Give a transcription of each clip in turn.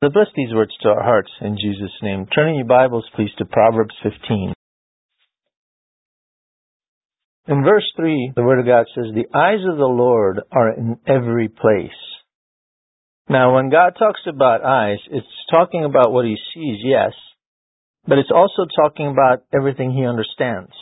Bless these words to our hearts in Jesus' name. Turning your Bibles, please, to Proverbs 15. In verse 3, the Word of God says, "The eyes of the Lord are in every place." Now, when God talks about eyes, it's talking about what He sees, yes, but it's also talking about everything He understands.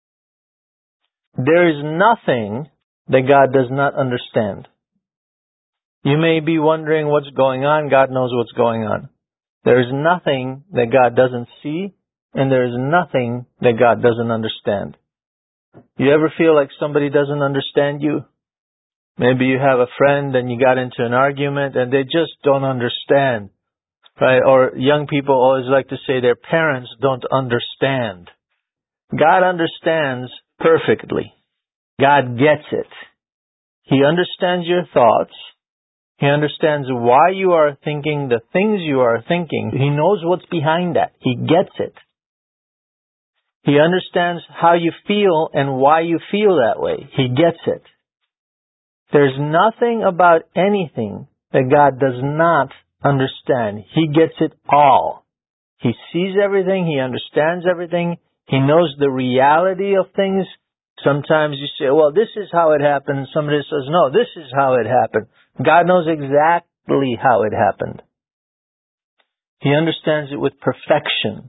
There is nothing that God does not understand. You may be wondering what's going on. God knows what's going on. There is nothing that God doesn't see, and there is nothing that God doesn't understand. You ever feel like somebody doesn't understand you? Maybe you have a friend and you got into an argument and they just don't understand, right? Or young people always like to say their parents don't understand. God understands perfectly. God gets it. He understands your thoughts. He understands why you are thinking the things you are thinking. He knows what's behind that. He gets it. He understands how you feel and why you feel that way. He gets it. There's nothing about anything that God does not understand. He gets it all. He sees everything. He understands everything. He knows the reality of things. Sometimes you say, well, this is how it happened. Somebody says, no, this is how it happened. God knows exactly how it happened. He understands it with perfection.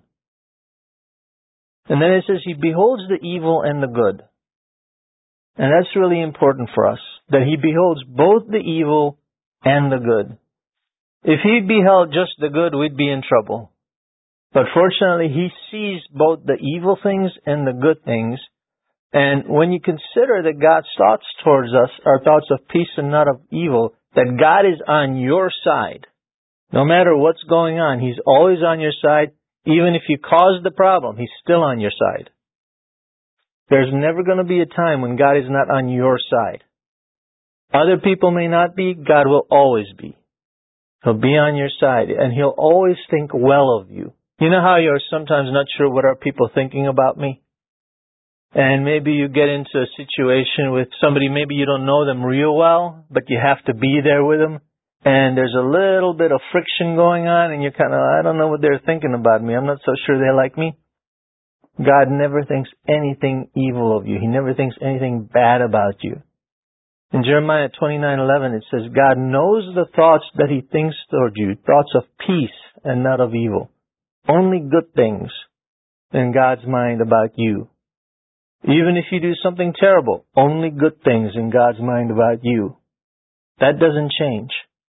And then it says He beholds the evil and the good. And that's really important for us, that He beholds both the evil and the good. If He beheld just the good, we'd be in trouble. But fortunately, He sees both the evil things and the good things. And when you consider that God's thoughts towards us are thoughts of peace and not of evil, that God is on your side. No matter what's going on, He's always on your side. Even if you caused the problem, He's still on your side. There's never going to be a time when God is not on your side. Other people may not be, God will always be. He'll be on your side, and He'll always think well of you. You know how you're sometimes not sure what are people thinking about me? And maybe you get into a situation with somebody, maybe you don't know them real well, but you have to be there with them. And there's a little bit of friction going on, and you're kind of, I don't know what they're thinking about me. I'm not so sure they like me. God never thinks anything evil of you. He never thinks anything bad about you. In Jeremiah 29:11, it says, God knows the thoughts that He thinks toward you, thoughts of peace and not of evil. Only good things in God's mind about you. Even if you do something terrible, only good things in God's mind about you. That doesn't change.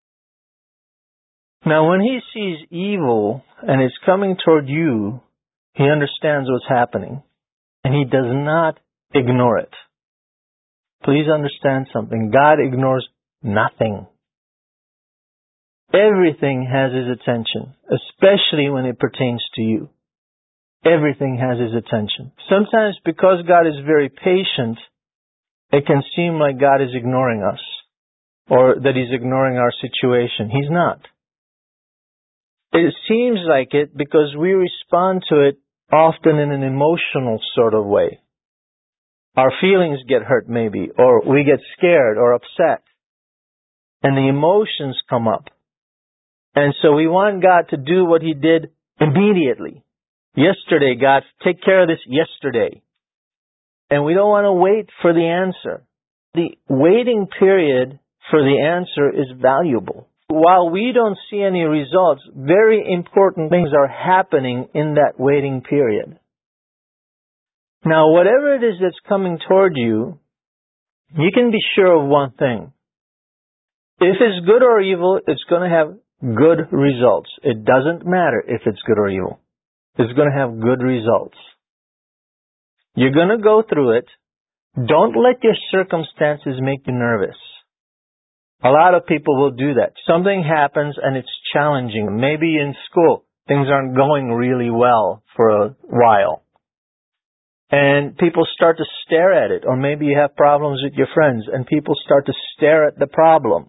Now, when He sees evil and it's coming toward you, He understands what's happening, and He does not ignore it. Please understand something. God ignores nothing. Everything has His attention, especially when it pertains to you. Everything has His attention. Sometimes because God is very patient, it can seem like God is ignoring us, or that He's ignoring our situation. He's not. It seems like it because we respond to it often in an emotional sort of way. Our feelings get hurt maybe, or we get scared or upset, and the emotions come up. And so we want God to do what He did immediately. Yesterday, God, take care of this yesterday. And we don't want to wait for the answer. The waiting period for the answer is valuable. While we don't see any results, very important things are happening in that waiting period. Now, whatever it is that's coming toward you, you can be sure of one thing. If it's good or evil, it's going to have good results. It doesn't matter if it's good or evil. It's going to have good results. You're going to go through it. Don't let your circumstances make you nervous. A lot of people will do that. Something happens and it's challenging. Maybe in school, things aren't going really well for a while. And people start to stare at it. Or maybe you have problems with your friends and people start to stare at the problem.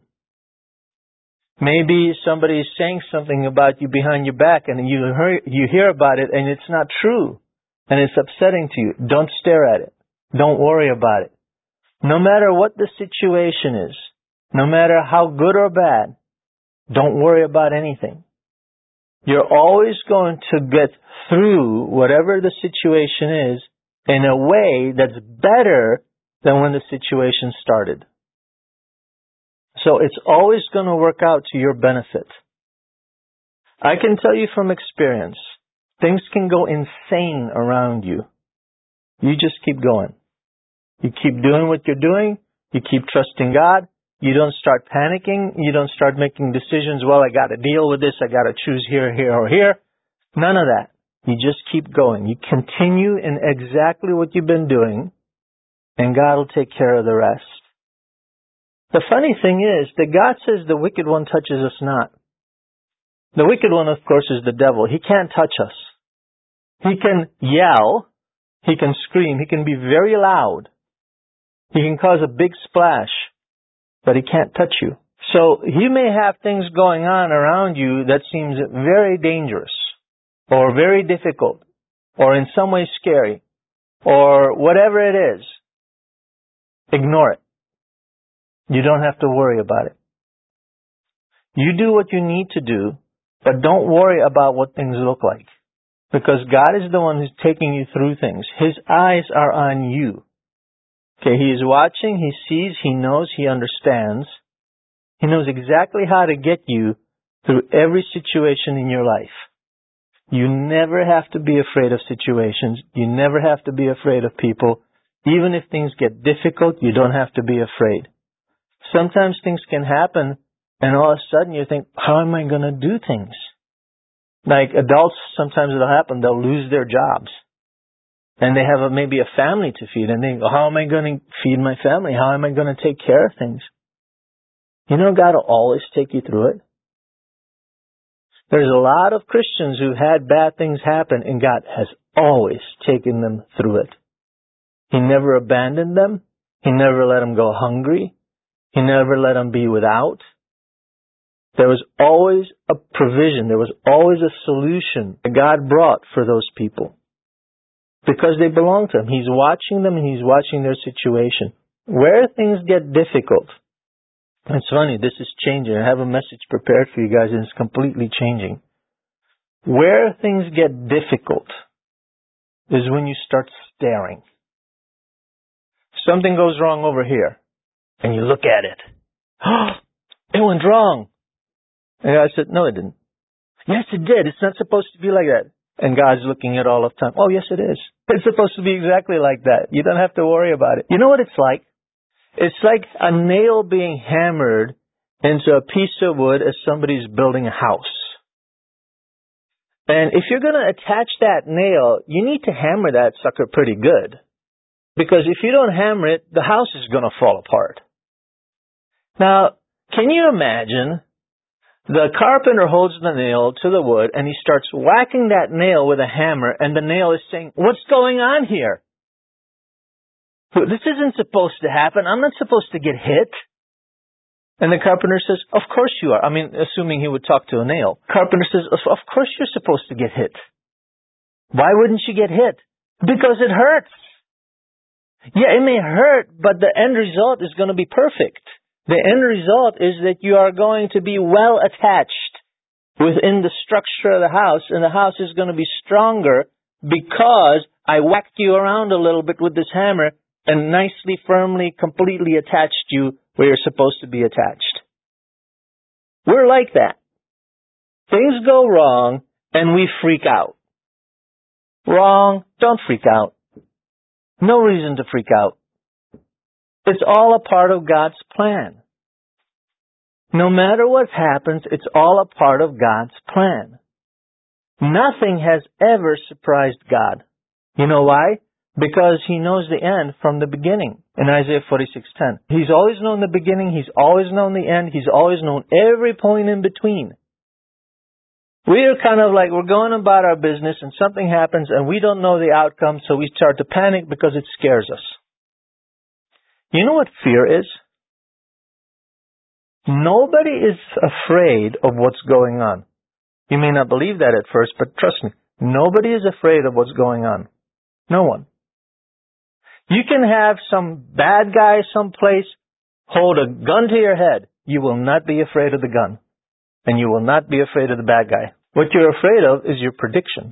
Maybe somebody is saying something about you behind your back and you hear about it and it's not true. And it's upsetting to you. Don't stare at it. Don't worry about it. No matter what the situation is, no matter how good or bad, don't worry about anything. You're always going to get through whatever the situation is in a way that's better than when the situation started. So it's always going to work out to your benefit. I can tell you from experience, things can go insane around you. You just keep going. You keep doing what you're doing. You keep trusting God. You don't start panicking. You don't start making decisions, well, I got to deal with this. I got to choose here, here, or here. None of that. You just keep going. You continue in exactly what you've been doing, and God will take care of the rest. The funny thing is that God says the wicked one touches us not. The wicked one, of course, is the devil. He can't touch us. He can yell. He can scream. He can be very loud. He can cause a big splash, but he can't touch you. So he may have things going on around you that seems very dangerous or very difficult or in some way scary or whatever it is. Ignore it. You don't have to worry about it. You do what you need to do, but don't worry about what things look like, because God is the one who's taking you through things. His eyes are on you. Okay, He is watching, He sees, He knows, He understands. He knows exactly how to get you through every situation in your life. You never have to be afraid of situations. You never have to be afraid of people. Even if things get difficult, you don't have to be afraid. Sometimes things can happen, and all of a sudden you think, how am I going to do things? Like adults, sometimes it'll happen, they'll lose their jobs. And they have maybe a family to feed, and they go, how am I going to feed my family? How am I going to take care of things? You know, God will always take you through it. There's a lot of Christians who had bad things happen, and God has always taken them through it. He never abandoned them. He never let them go hungry. He never let them be without. There was always a provision. There was always a solution that God brought for those people, because they belong to Him. He's watching them, and He's watching their situation. Where things get difficult, it's funny, this is changing. I have a message prepared for you guys, and it's completely changing. Where things get difficult is when you start staring. Something goes wrong over here, and you look at it. Oh, it went wrong. And I said, no, it didn't. Yes, it did. It's not supposed to be like that. And God's looking at all of time. Oh, yes, it is. It's supposed to be exactly like that. You don't have to worry about it. You know what it's like? It's like a nail being hammered into a piece of wood as somebody's building a house. And if you're going to attach that nail, you need to hammer that sucker pretty good. Because if you don't hammer it, the house is going to fall apart. Now, can you imagine the carpenter holds the nail to the wood and he starts whacking that nail with a hammer, and the nail is saying, what's going on here? This isn't supposed to happen. I'm not supposed to get hit. And the carpenter says, of course you are. I mean, assuming he would talk to a nail. Carpenter says, of course you're supposed to get hit. Why wouldn't you get hit? Because it hurts. Yeah, it may hurt, but the end result is going to be perfect. The end result is that you are going to be well attached within the structure of the house, and the house is going to be stronger because I whacked you around a little bit with this hammer and nicely, firmly, completely attached you where you're supposed to be attached. We're like that. Things go wrong and we freak out. Wrong, don't freak out. No reason to freak out. It's all a part of God's plan. No matter what happens, it's all a part of God's plan. Nothing has ever surprised God. You know why? Because He knows the end from the beginning. In Isaiah 46:10, He's always known the beginning, He's always known the end, He's always known every point in between. We're kind of like, we're going about our business and something happens and we don't know the outcome, so we start to panic because it scares us. You know what fear is? Nobody is afraid of what's going on. You may not believe that at first, but trust me, nobody is afraid of what's going on. No one. You can have some bad guy someplace hold a gun to your head. You will not be afraid of the gun. And you will not be afraid of the bad guy. What you're afraid of is your prediction.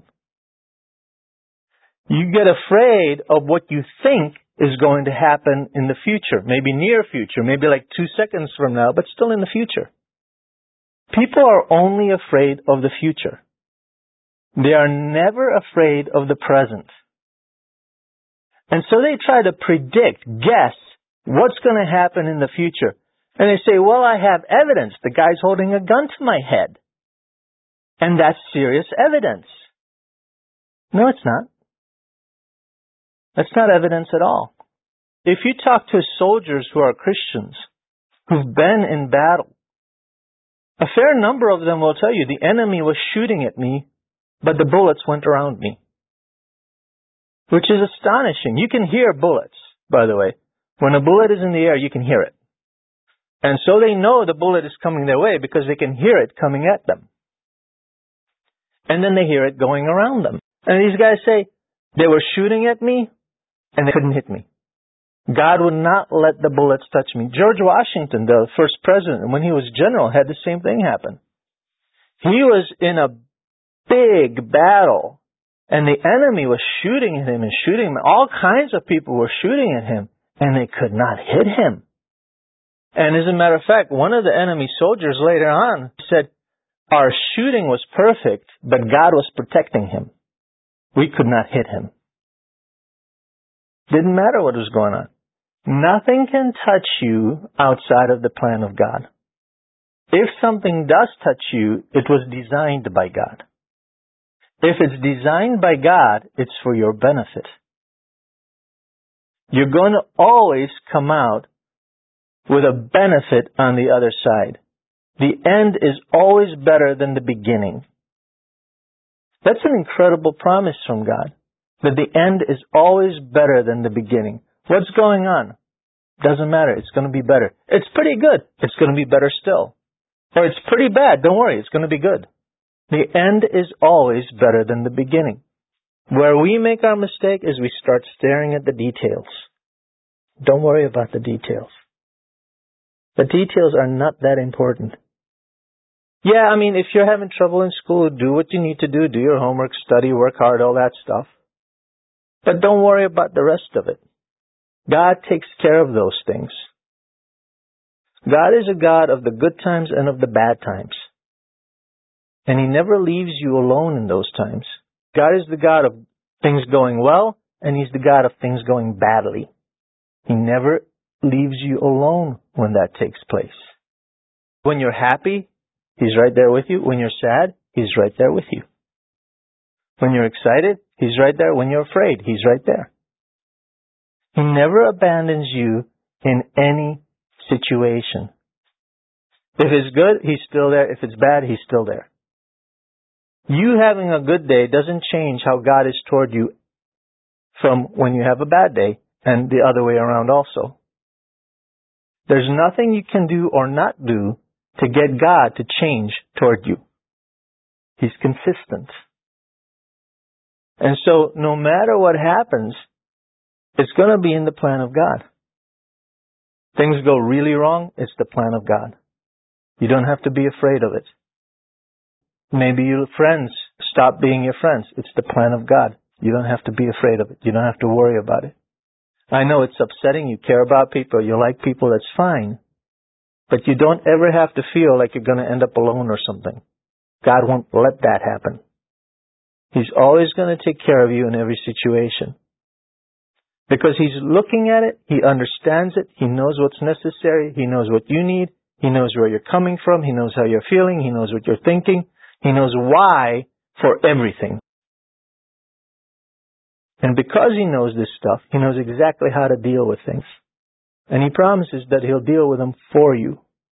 You get afraid of what you think is going to happen in the future, maybe near future, maybe like 2 seconds from now, but still in the future. People are only afraid of the future. They are never afraid of the present. And so they try to predict, guess, what's going to happen in the future. And they say, well, I have evidence. The guy's holding a gun to my head. And that's serious evidence. No, it's not. That's not evidence at all. If you talk to soldiers who are Christians, who've been in battle, a fair number of them will tell you the enemy was shooting at me, but the bullets went around me. Which is astonishing. You can hear bullets, by the way. When a bullet is in the air, you can hear it. And so they know the bullet is coming their way because they can hear it coming at them. And then they hear it going around them. And these guys say, they were shooting at me, and they couldn't hit me. God would not let the bullets touch me. George Washington, the first president, when he was general, had the same thing happen. He was in a big battle, and the enemy was shooting at him and shooting him. All kinds of people were shooting at him, and they could not hit him. And as a matter of fact, one of the enemy soldiers later on said, our shooting was perfect, but God was protecting him. We could not hit him. Didn't matter what was going on. Nothing can touch you outside of the plan of God. If something does touch you, it was designed by God. If it's designed by God, it's for your benefit. You're going to always come out with a benefit on the other side. The end is always better than the beginning. That's an incredible promise from God, that the end is always better than the beginning. What's going on? Doesn't matter. It's going to be better. It's pretty good. It's going to be better still. Or it's pretty bad. Don't worry. It's going to be good. The end is always better than the beginning. Where we make our mistake is we start staring at the details. Don't worry about the details. The details are not that important. Yeah, I mean, if you're having trouble in school, do what you need to do. Do your homework, study, work hard, all that stuff. But don't worry about the rest of it. God takes care of those things. God is a God of the good times and of the bad times. And He never leaves you alone in those times. God is the God of things going well, and He's the God of things going badly. He never leaves you alone when that takes place. When you're happy, He's right there with you. When you're sad, He's right there with you. When you're excited, He's right there. When you're afraid, He's right there. He never abandons you in any situation. If it's good, He's still there. If it's bad, He's still there. You having a good day doesn't change how God is toward you from when you have a bad day, and the other way around also. There's nothing you can do or not do to get God to change toward you. He's consistent. And so, no matter what happens, it's going to be in the plan of God. Things go really wrong, it's the plan of God. You don't have to be afraid of it. Maybe your friends stop being your friends. It's the plan of God. You don't have to be afraid of it. You don't have to worry about it. I know it's upsetting. You care about people. You like people. That's fine. But you don't ever have to feel like you're going to end up alone or something. God won't let that happen. He's always going to take care of you in every situation. Because He's looking at it. He understands it. He knows what's necessary. He knows what you need. He knows where you're coming from. He knows how you're feeling. He knows what you're thinking. He knows why for everything. And because He knows this stuff, He knows exactly how to deal with things. And He promises that He'll deal with them for you.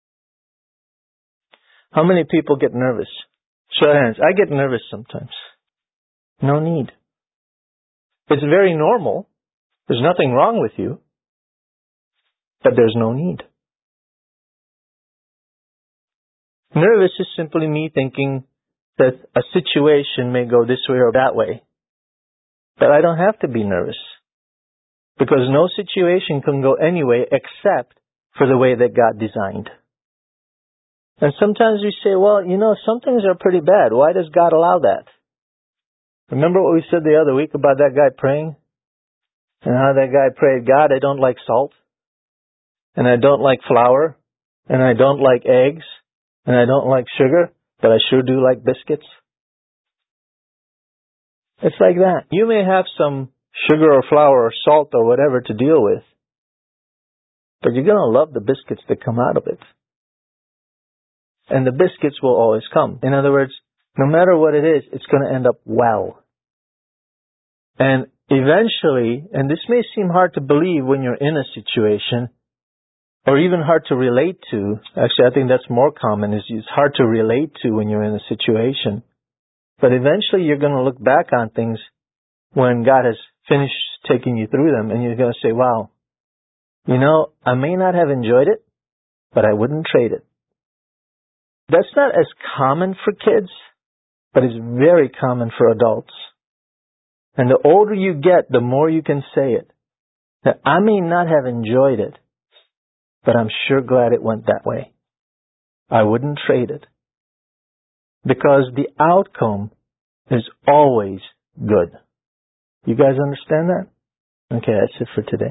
How many people get nervous? Show of hands. I get nervous sometimes. No need. It's very normal. There's nothing wrong with you. But there's no need. Nervous is simply me thinking that a situation may go this way or that way. But I don't have to be nervous. Because no situation can go any way except for the way that God designed. And sometimes we say, well, some things are pretty bad. Why does God allow that? Remember what we said the other week about that guy praying? And how that guy prayed, God, I don't like salt. And I don't like flour. And I don't like eggs. And I don't like sugar. But I sure do like biscuits. It's like that. You may have some sugar or flour or salt or whatever to deal with. But you're going to love the biscuits that come out of it. And the biscuits will always come. In other words, no matter what it is, it's going to end up well. And eventually, and this may seem hard to believe when you're in a situation, or even hard to relate to. Actually, I think that's more common, is it's hard to relate to when you're in a situation. But eventually you're going to look back on things when God has finished taking you through them, and you're going to say, wow, I may not have enjoyed it, but I wouldn't trade it. That's not as common for kids, but it's very common for adults. And the older you get, the more you can say it. That I may not have enjoyed it, but I'm sure glad it went that way. I wouldn't trade it. Because the outcome is always good. You guys understand that? Okay, that's it for today.